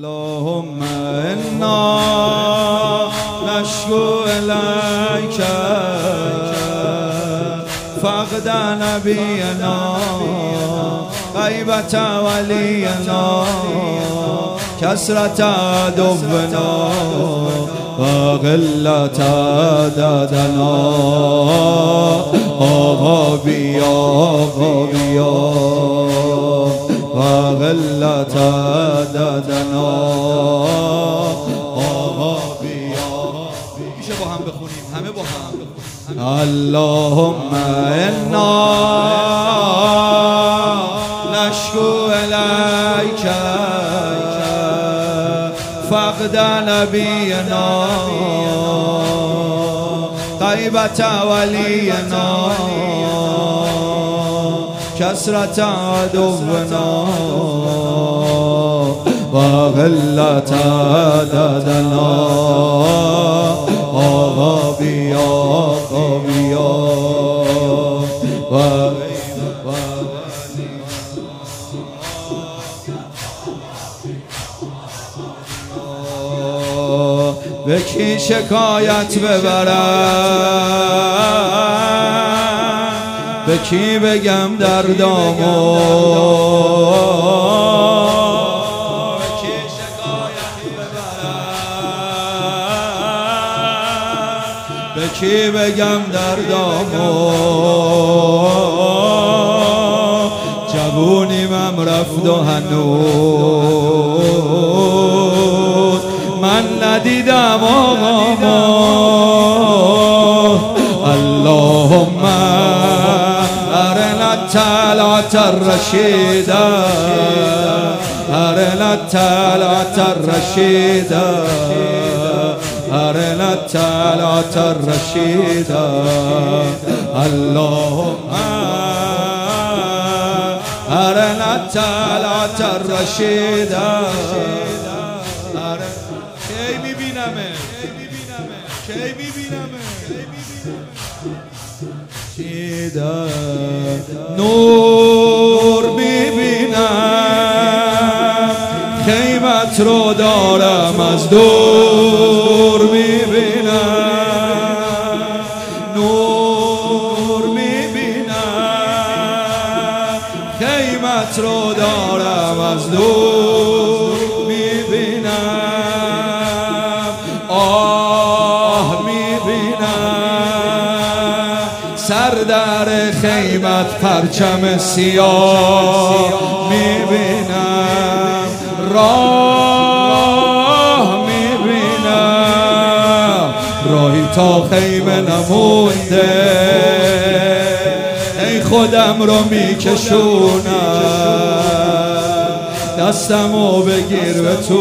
اللهم انا نشكو الیک فقد نبینا غیبت ولینا کثرت عدونا و قلت عددنا آقا بیا آقا بیا و قلت عددنا آقا بیا. میشه با هم بخونیم، همه با هم. اللهم انا نشکو الیک فقد نبینا غیبت ولینا کثرت عدونا و قلت عددنا آقا بیا آقا بیا و به کی شکایت ببرم، به کی بگم دردامو، به کی شکایت ببرم، به کی بگم دردامو. جوونیمم رفت و هنوز من ندیدم آقا. اللهم ارنا الطلعة الرشیدة ارنا الطلعة الرشیدة ارنا الطلعة الرشیدة. اللهم ارنا الطلعة الرشیدة. کی میبینمه کی میبینمه نور میبینم خیمت رو دارم از دور میبینم نور میبینم خیمت رو دارم از دور میبینم آه میبینم سر در خیمت پرچم سیاه میبینم راه میبینم راهی تا خیمه نمونده ای خودم رو میکشونم دستمو بگیر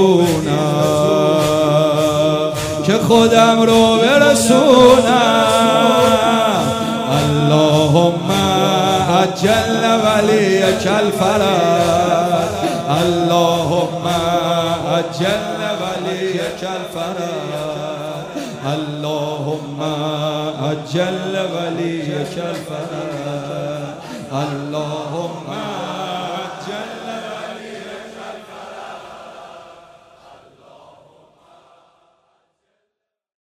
بتونم که خودم رو برسونم. اللهم عجل ولیک الفرج اللهم عجل ولیک الفرج اللهم عجل ولیک الفرج الله